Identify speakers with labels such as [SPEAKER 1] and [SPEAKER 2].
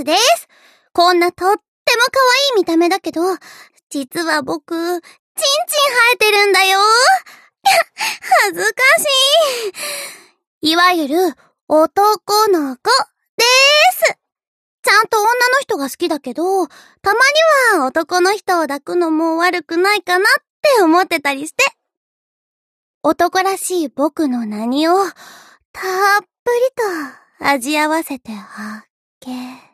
[SPEAKER 1] スです。こんなとっても可愛い見た目だけど、実は僕、チンチン生えてるんだよ。恥ずかしい。いわゆる、男の子でーす。ちゃんと女の人が好きだけど、たまには男の人を抱くのも悪くないかなって思ってたりして。男らしい僕の何を、たっぷりと味合わせてあげ